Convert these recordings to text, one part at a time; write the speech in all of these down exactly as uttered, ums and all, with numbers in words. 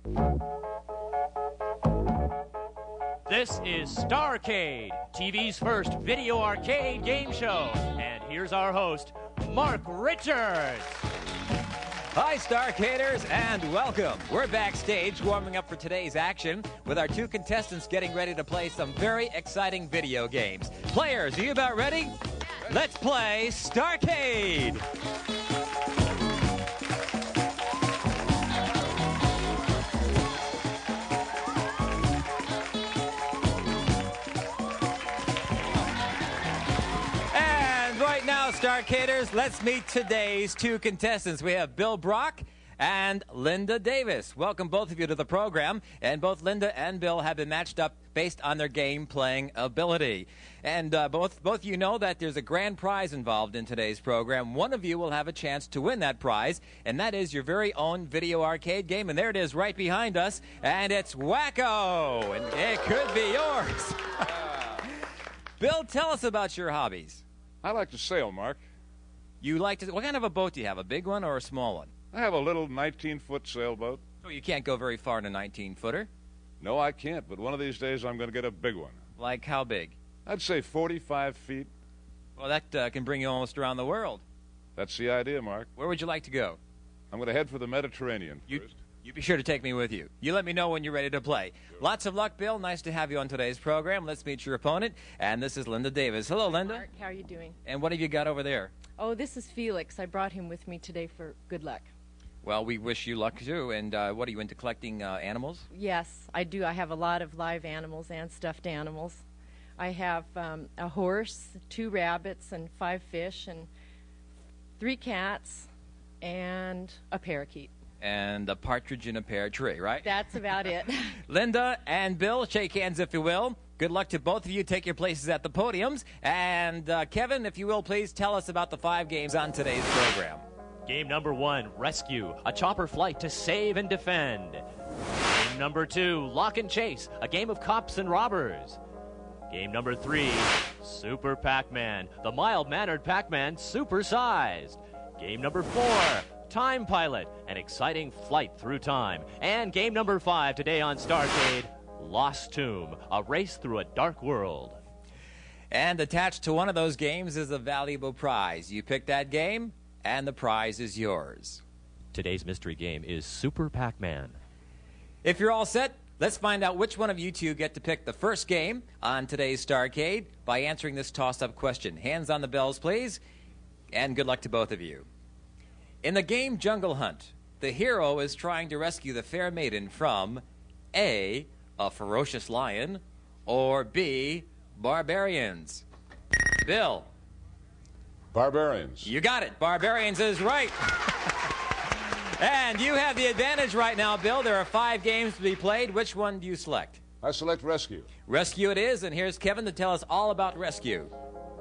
This is Starcade, T V's first video arcade game show. And here's our host, Mark Richards. Hi, Starcaders, and welcome. We're backstage warming up for today's action with our two contestants getting ready to play some very exciting video games. Players, are you about ready? Let's play Starcade. Starcaders, let's meet today's two contestants. We have Bill Brock and Linda Davis. Welcome both of you to the program. And both Linda and Bill have been matched up based on their game-playing ability. And uh, both, both of you know that there's a grand prize involved in today's program. One of you will have a chance to win that prize, and that is your very own video arcade game. And there it is right behind us, and it's Wacko, and it could be yours. Bill, tell us about your hobbies. I like to sail, Mark. You like to... What kind of a boat do you have, a big one or a small one? I have a little nineteen-foot sailboat. Oh, you can't go very far in a nineteen-footer? No, I can't, but one of these days I'm going to get a big one. Like how big? I'd say forty-five feet. Well, that uh, can bring you almost around the world. That's the idea, Mark. Where would you like to go? I'm going to head for the Mediterranean you, first. You be sure to take me with you. You let me know when you're ready to play. Sure. Lots of luck, Bill. Nice to have you on today's program. Let's meet your opponent. And this is Linda Davis. Hello, Linda. Mark, how are you doing? And what have you got over there? Oh, this is Felix. I brought him with me today for good luck. Well, we wish you luck, too. And uh, what, are you into collecting uh, animals? Yes, I do. I have a lot of live animals and stuffed animals. I have um, a horse, two rabbits, and five fish, and three cats, and a parakeet. And a partridge in a pear tree, right? That's about it. Linda and Bill, shake hands if you will. Good luck to both of you. Take your places at the podiums. And uh, Kevin, if you will, please tell us about the five games on today's program. Game number one, Rescue, a chopper flight to save and defend. Game number two, Lock and Chase, a game of cops and robbers. Game number three, Super Pac-Man, the mild-mannered Pac-Man supersized. Game number four, Time Pilot, an exciting flight through time. And game number five today on Starcade, Lost Tomb, a race through a dark world. And attached to one of those games is a valuable prize. You pick that game, and the prize is yours. Today's mystery game is Super Pac-Man. If you're all set, let's find out which one of you two get to pick the first game on today's Starcade by answering this toss-up question. Hands on the bells, please, and good luck to both of you. In the game Jungle Hunt, the hero is trying to rescue the fair maiden from A, a ferocious lion, or B, barbarians. Bill. Barbarians. You got it. Barbarians is right. And you have the advantage right now, Bill. There are five games to be played. Which one do you select? I select Rescue. Rescue it is, and here's Kevin to tell us all about Rescue.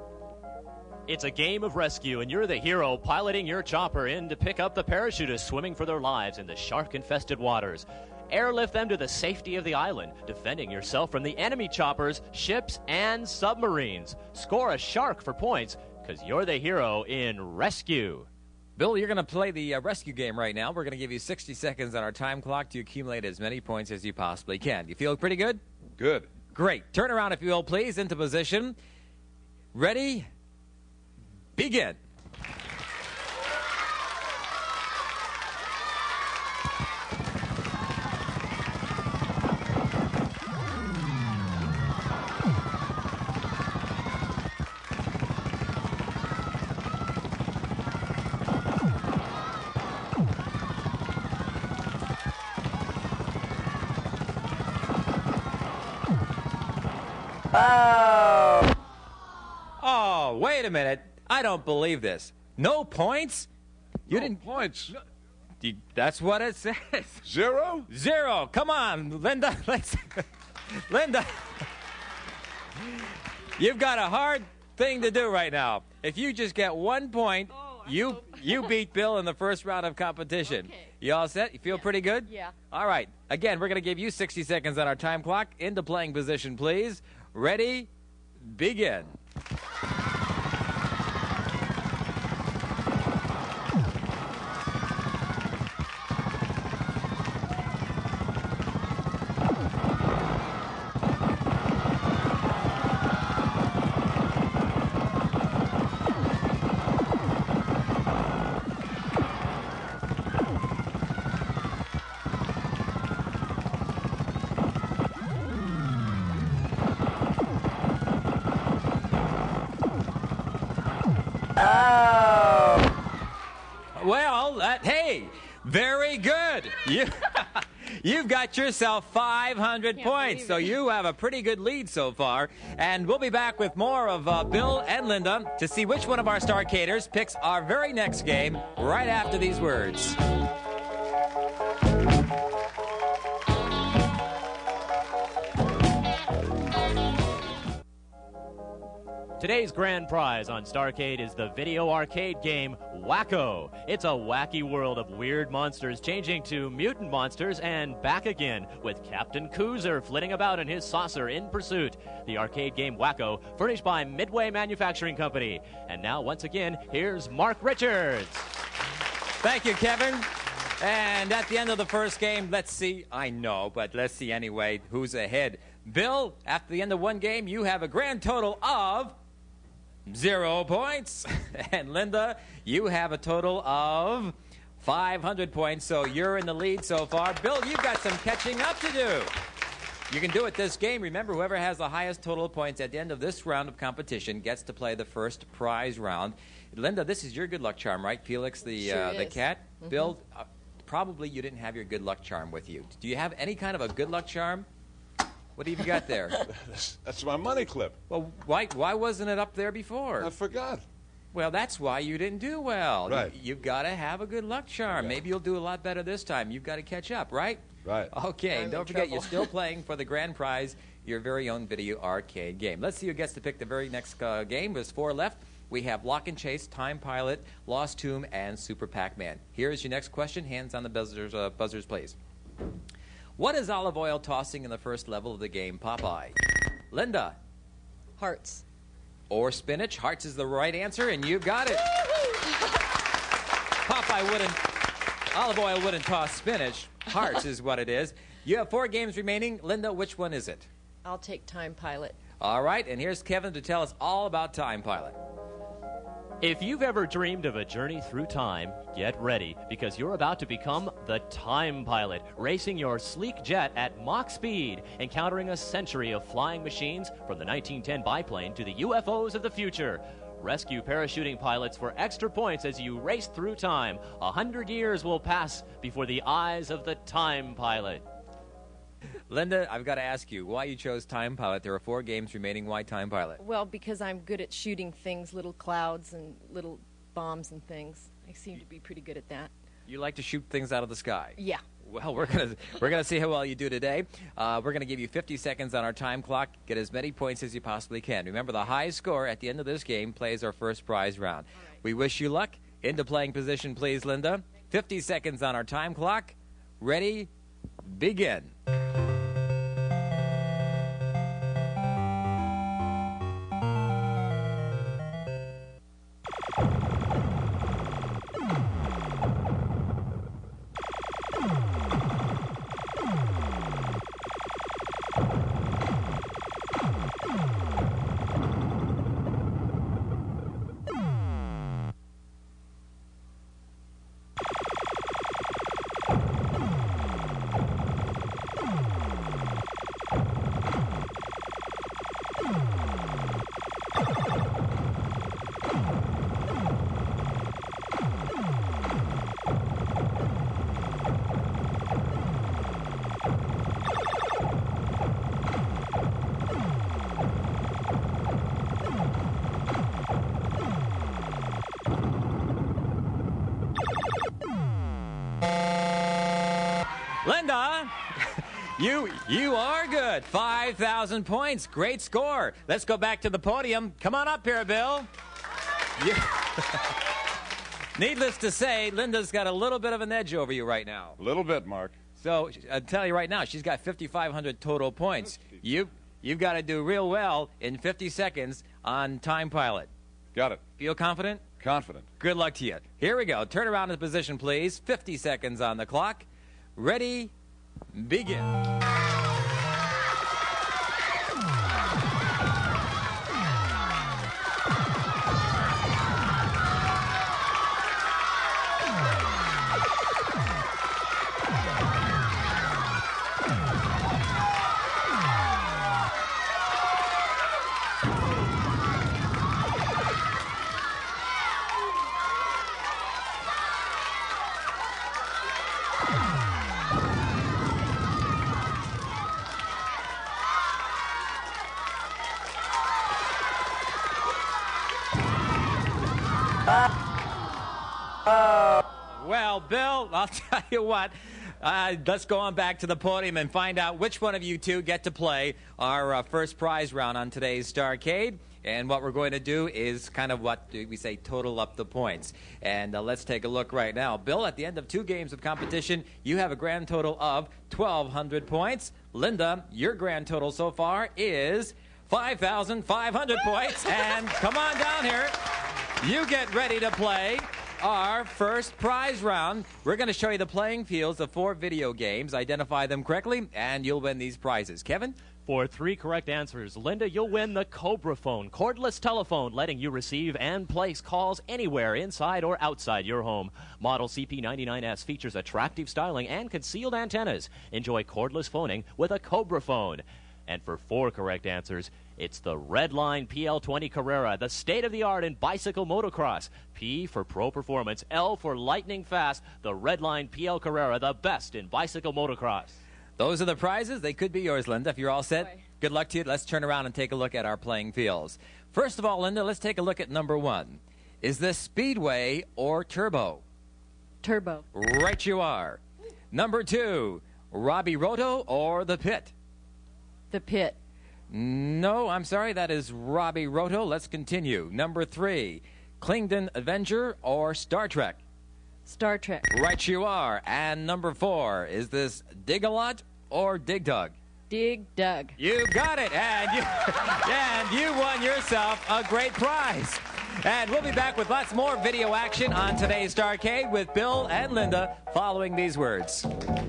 It's a game of rescue, and you're the hero piloting your chopper in to pick up the parachutists swimming for their lives in the shark-infested waters. Airlift them to the safety of the island, defending yourself from the enemy choppers, ships, and submarines. Score a shark for points, because you're the hero in Rescue. Bill, you're going to play the uh, rescue game right now. We're going to give you sixty seconds on our time clock to accumulate as many points as you possibly can. You feel pretty good? Good. Great. Turn around, if you will, please, into position. Ready? Begin. Oh! Oh, wait a minute. I don't believe this. No points? You no didn't points. No, that's what it says. Zero? Zero. Come on, Linda. Let's Linda. You've got a hard thing to do right now. If you just get one point, oh, you hope. you beat Bill in the first round of competition. Okay. You all set? You feel Yeah. pretty good? Yeah. All right. Again, we're going to give you sixty seconds on our time clock. Into playing position, please. Ready? Begin. Very good. You, you've got yourself five hundred Can't points, believe so it. you have a pretty good lead so far. And we'll be back with more of uh, Bill and Linda to see which one of our Starcaders picks our very next game right after these words. Today's grand prize on Starcade is the video arcade game Wacko. It's a wacky world of weird monsters changing to mutant monsters and back again, with Captain Coozer flitting about in his saucer in pursuit. The arcade game Wacko, furnished by Midway Manufacturing Company. And now, once again, here's Mark Richards. Thank you, Kevin. And at the end of the first game, let's see. I know, but let's see anyway who's ahead. Bill, after the end of one game, you have a grand total of zero points. And Linda, you have a total of five hundred points, so you're in the lead so far. Bill, you've got some catching up to do. You can do it this game. Remember, whoever has the highest total of points at the end of this round of competition gets to play the first prize round. Linda, this is your good luck charm, right? Felix, the Sure uh, the is. cat. Mhm. Bill, uh, probably you didn't have your good luck charm with you. Do you have any kind of a good luck charm? What have you got there? That's, that's my money clip. Well, why why wasn't it up there before? I forgot. Well, that's why you didn't do well. Right. You, have got to have a good luck charm. Yeah. Maybe you'll do a lot better this time. You've got to catch up, right? Right. Okay, I'm and don't in forget, trouble. you're still playing for the grand prize, your very own video arcade game. Let's see who gets to pick the very next uh, game. There's four left. We have Lock and Chase, Time Pilot, Lost Tomb, and Super Pac-Man. Here's your next question. Hands on the buzzers, uh, buzzers, please. What is Olive Oyl tossing in the first level of the game Popeye? Linda. Hearts. Or spinach. Hearts is the right answer, and you got it. Popeye wouldn't, Olive Oyl wouldn't toss spinach. Hearts is what it is. You have four games remaining. Linda, which one is it? I'll take Time Pilot. All right, and here's Kevin to tell us all about Time Pilot. If you've ever dreamed of a journey through time, get ready, because you're about to become the Time Pilot, racing your sleek jet at Mach speed, encountering a century of flying machines from the nineteen ten biplane to the U F Os of the future. Rescue parachuting pilots for extra points as you race through time. A hundred years will pass before the eyes of the Time Pilot. Linda, I've got to ask you why you chose Time Pilot. There are four games remaining. Why Time Pilot? Well, because I'm good at shooting things, little clouds and little bombs and things. I seem to be pretty good at that. You like to shoot things out of the sky. Yeah. Well, we're gonna we're gonna see how well you do today. Uh, we're gonna give you fifty seconds on our time clock. Get as many points as you possibly can. Remember, the highest score at the end of this game plays our first prize round. right. We wish you luck. Into playing position, please, Linda. fifty seconds on our time clock. Ready? Begin. Linda, you you are good. five thousand points. Great score. Let's go back to the podium. Come on up here, Bill. You- Needless to say, Linda's got a little bit of an edge over you right now. A little bit, Mark. So I'll tell you right now, she's got fifty-five hundred total points. You, you've got to do real well in fifty seconds on Time Pilot. Got it. Feel confident? Confident. Good luck to you. Here we go. Turn around in position, please. fifty seconds on the clock. Ready? Begin. Well, Bill, I'll tell you what. Uh, let's go on back to the podium and find out which one of you two get to play our uh, first prize round on today's Starcade. And what we're going to do is kind of what we say, total up the points. And uh, let's take a look right now. Bill, at the end of two games of competition, you have a grand total of twelve hundred points. Linda, your grand total so far is five thousand five hundred points. And come on down here. You get ready to play our first prize round. We're going to show you the playing fields of four video games. Identify them correctly, and you'll win these prizes. Kevin? For three correct answers, Linda, you'll win the Cobra phone, cordless telephone, letting you receive and place calls anywhere inside or outside your home. Model C P ninety-nine S features attractive styling and concealed antennas. Enjoy cordless phoning with a Cobra phone. And for four correct answers, it's the Redline P L twenty Carrera, the state-of-the-art in bicycle motocross. P for Pro Performance, L for Lightning Fast, the Redline P L Carrera, the best in bicycle motocross. Those are the prizes. They could be yours, Linda, if you're all set. Boy. Good luck to you. Let's turn around and take a look at our playing fields. First of all, Linda, let's take a look at number one. Is this Speedway or Turbo? Turbo. Right you are. Number two, Robbie Roto or The Pit? The Pit. No, I'm sorry, that is Robbie Roto. Let's continue. Number three, Klington Avenger or Star Trek? Star Trek. Right you are. And number four, is this Dig-A-Lot or Dig Dug? Dig Dug. You got it, and you, and you won yourself a great prize. And we'll be back with lots more video action on today's Starcade with Bill and Linda following these words.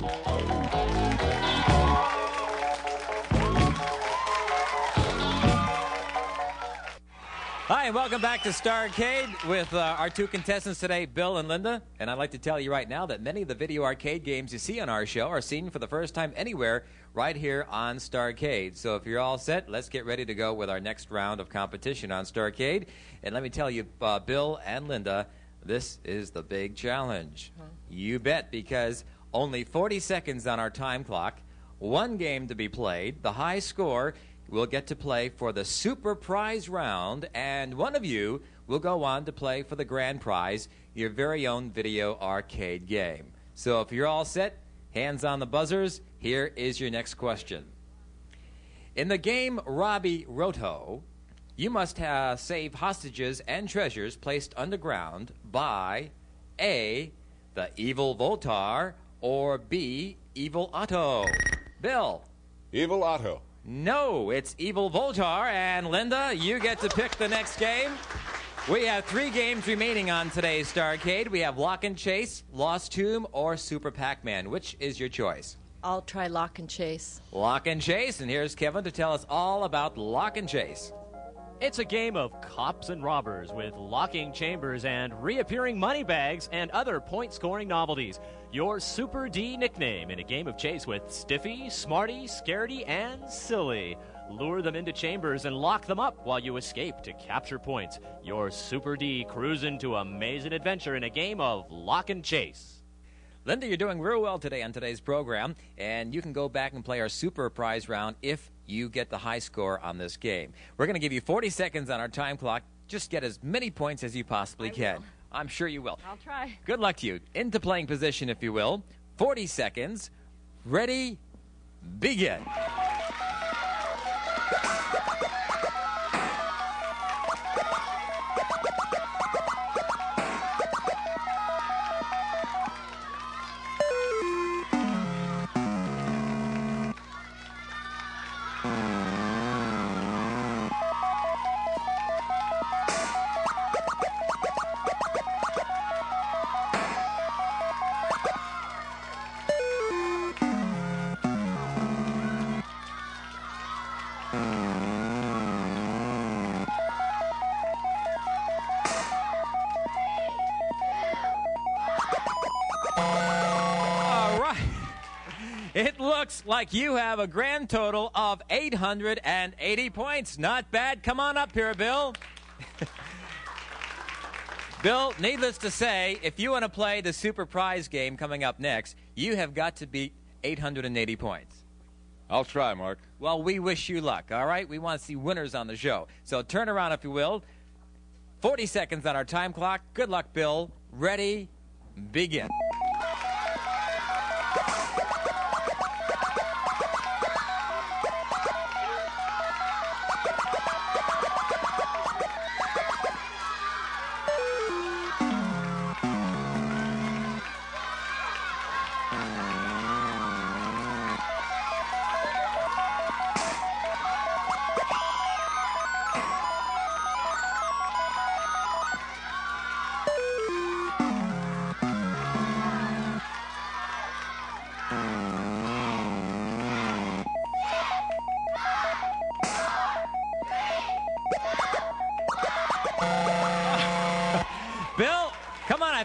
Hi, and welcome back to Starcade with uh, our two contestants today, Bill and Linda. And I'd like to tell you right now that many of the video arcade games you see on our show are seen for the first time anywhere right here on Starcade. So if you're all set, let's get ready to go with our next round of competition on Starcade. And let me tell you, uh, Bill and Linda, this is the big challenge. Huh? You bet, because only forty seconds on our time clock, one game to be played, the high score will get to play for the super prize round, and one of you will go on to play for the grand prize, your very own video arcade game. So if you're all set, hands on the buzzers, here is your next question. In the game Robbie Roto, you must have save hostages and treasures placed underground by A, the Evil Voltar, or B, Evil Otto. Bill? Evil Otto. No, it's Evil Voltar, and Linda, you get to pick the next game. We have three games remaining on today's Starcade. We have Lock and Chase, Lost Tomb, or Super Pac-Man. Which is your choice? I'll try Lock and Chase. Lock and Chase, and here's Kevin to tell us all about Lock and Chase. It's a game of cops and robbers with locking chambers and reappearing money bags and other point-scoring novelties. Your Super D nickname in a game of chase with Stiffy, Smarty, Scaredy, and Silly. Lure them into chambers and lock them up while you escape to capture points. Your Super D cruising to amazing adventure in a game of Lock and Chase. Linda, you're doing real well today on today's program, and you can go back and play our super prize round if you get the high score on this game. We're going to give you forty seconds on our time clock. Just get as many points as you possibly I can. will. I'm sure you will. I'll try. Good luck to you. Into playing position, if you will. forty seconds. Ready, begin. It looks like you have a grand total of eight hundred eighty points. Not bad. Come on up here, Bill. Bill, needless to say, if you want to play the super prize game coming up next, you have got to beat eight hundred eighty points. I'll try, Mark. Well, we wish you luck, all right? We want to see winners on the show. So turn around, if you will. forty seconds on our time clock. Good luck, Bill. Ready, begin.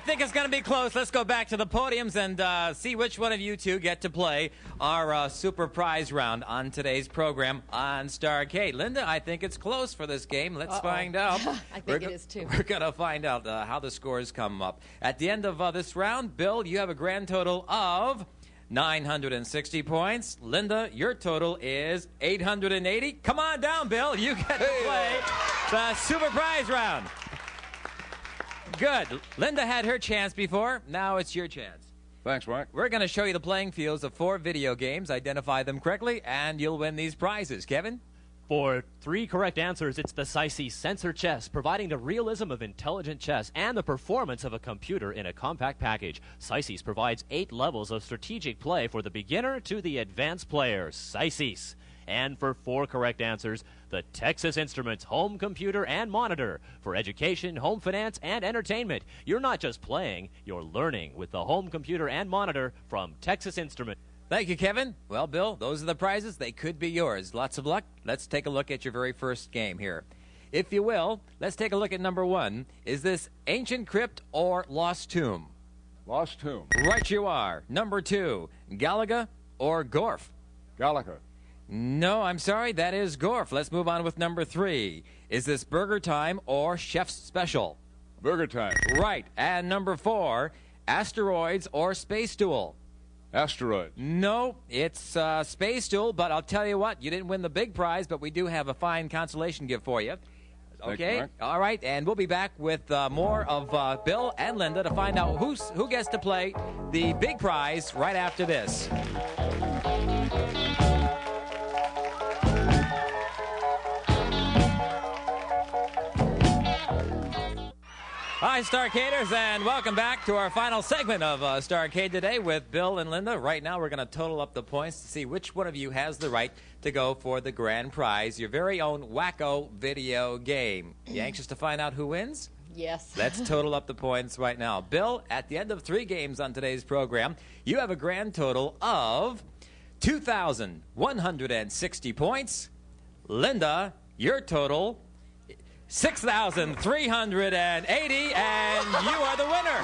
think it's going to be close. Let's go back to the podiums and uh, see which one of you two get to play our uh, super prize round on today's program on Starrcade. Linda, I think it's close for this game. Let's Uh-oh. find out. I think We're it go- is, too. We're going to find out uh, how the scores come up. At the end of uh, this round, Bill, you have a grand total of nine hundred sixty points. Linda, your total is eight hundred eighty. Come on down, Bill. You get to play the super prize round. Good. Linda had her chance before. Now it's your chance. Thanks, Mark. We're going to show you the playing fields of four video games. Identify them correctly, and you'll win these prizes. Kevin? For three correct answers, it's the Sicey Sensor Chess, providing the realism of intelligent chess and the performance of a computer in a compact package. Sicey's provides eight levels of strategic play for the beginner to the advanced player. Sicey's. And for four correct answers, the Texas Instruments home computer and monitor for education, home finance, and entertainment. You're not just playing, you're learning with the home computer and monitor from Texas Instruments. Thank you, Kevin. Well, Bill, those are the prizes. They could be yours. Lots of luck. Let's take a look at your very first game here. If you will, let's take a look at number one. Is this Ancient Crypt or Lost Tomb? Lost Tomb. Right you are. Number two, Galaga or Gorf? Galaga. No, I'm sorry, that is Gorf. Let's move on with number three. Is this Burger Time or Chef's Special? Burger Time. Right. And number four, Asteroids or Space Duel? Asteroid. No, it's uh, Space Duel, but I'll tell you what, you didn't win the big prize, but we do have a fine consolation gift for you. Thank Okay? you, Mark. All right, and we'll be back with uh, more of uh, Bill and Linda to find out who's, who gets to play the big prize right after this. Hi, Starcaders, and welcome back to our final segment of uh, Starcade today with Bill and Linda. Right now, we're going to total up the points to see which one of you has the right to go for the grand prize, your very own Wacko video game. You anxious to find out who wins? Yes. Let's total up the points right now. Bill, at the end of three games on today's program, you have a grand total of two thousand one hundred sixty points. Linda, your total six thousand three hundred eighty, and you are the winner.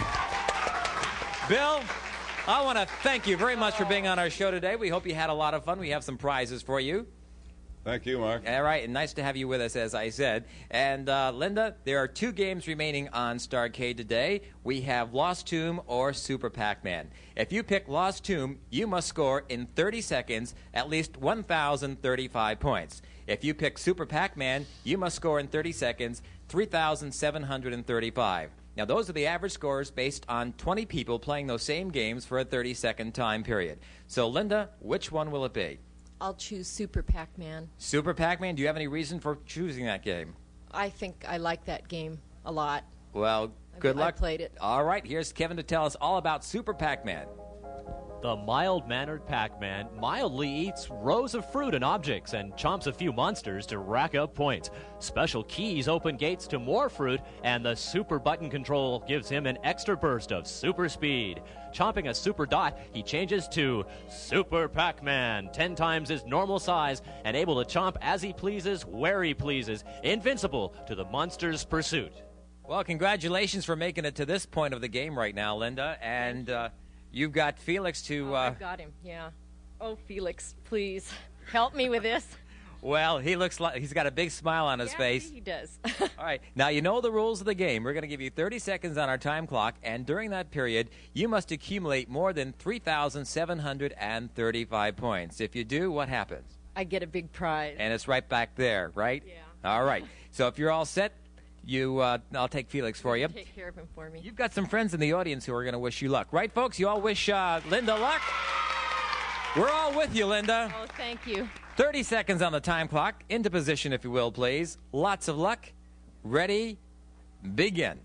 Bill, I want to thank you very much for being on our show today. We hope you had a lot of fun. We have some prizes for you. Thank you, Mark. All right, and nice to have you with us, as I said. And, uh, Linda, there are two games remaining on Starcade today. We have Lost Tomb or Super Pac-Man. If you pick Lost Tomb, you must score in thirty seconds at least one thousand thirty-five points. If you pick Super Pac-Man, you must score in thirty seconds three thousand seven hundred thirty-five. Now, those are the average scores based on twenty people playing those same games for a thirty-second time period. So, Linda, which one will it be? I'll choose Super Pac-Man. Super Pac-Man, do you have any reason for choosing that game? I think I like that game a lot. Well, good I luck. played it. All right, here's Kevin to tell us all about Super Pac-Man. The mild-mannered Pac-Man mildly eats rows of fruit and objects and chomps a few monsters to rack up points. Special keys open gates to more fruit, and the super button control gives him an extra burst of super speed. Chomping a super dot, he changes to Super Pac-Man, ten times his normal size, and able to chomp as he pleases, where he pleases, invincible to the monster's pursuit. Well, congratulations for making it to this point of the game right now, Linda. And uh, you've got Felix to... Oh, Uh, I've got him, yeah. Oh, Felix, please, help me with this. well, he looks like he's got a big smile on his Yeah, face. he does. All right. Now, you know the rules of the game. We're going to give you thirty seconds on our time clock, and during that period, you must accumulate more than three thousand seven hundred thirty-five points. If you do, what happens? I get a big prize. And it's right back there, right? Yeah. All right. So if you're all set, you, uh, I'll take Felix for you. Take care of him for me. You've got some friends in the audience who are going to wish you luck. Right, folks? You all wish uh, Linda luck? We're all with you, Linda. Oh, thank you. thirty seconds on the time clock. Into position, if you will, please. Lots of luck. Ready? Begin.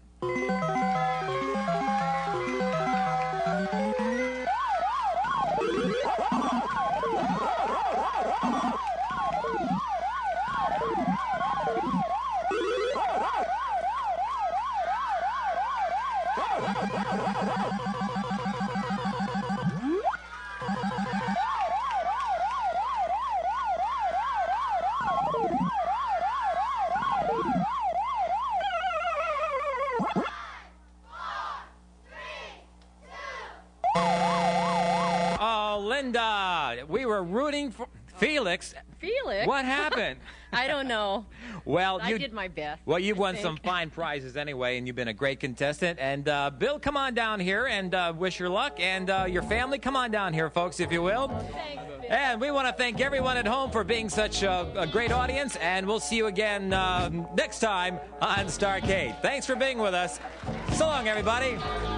Yeah, we were rooting for Felix. Felix? What happened? I don't know. Well, I you did my best. Well, you've I won think. some fine prizes anyway, and you've been a great contestant. And uh, Bill, come on down here and uh, wish your luck. And uh, your family, come on down here, folks, if you will. Thanks, Bill. And we want to thank everyone at home for being such a, a great audience. And we'll see you again uh, next time on Starcade. Thanks for being with us. So long, everybody.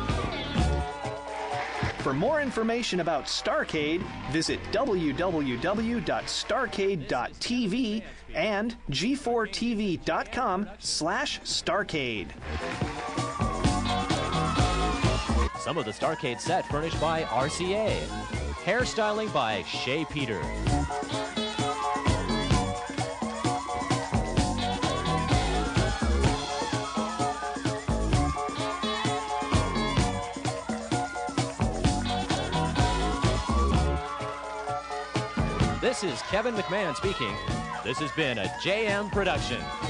For more information about Starcade, visit w w w dot starcade dot t v and g four t v dot com slash starcade. Some of the Starcade set furnished by R C A. Hairstyling by Shea Peter. This is Kevin McMahon speaking. This has been a J M production.